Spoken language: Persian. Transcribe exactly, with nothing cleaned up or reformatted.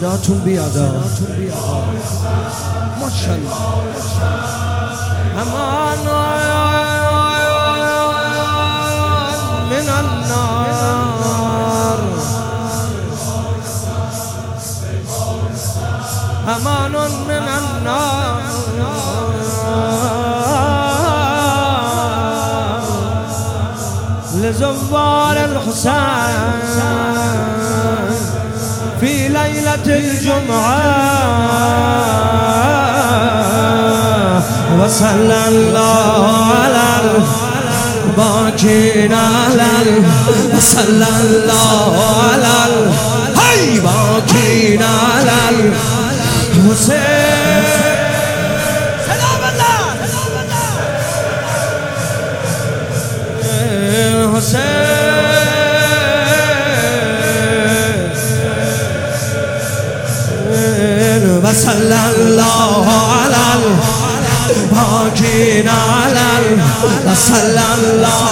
صداتون بیاد ماشاءالله. امان من النار، امان من النار، لزوار الحسين في ليلة الجمعة، وصلى الله على الباكين على وصلى الله على الباكين على الحسين. سلام الله سلام الله حسين، وصلى الله على الباكين على وصلى الله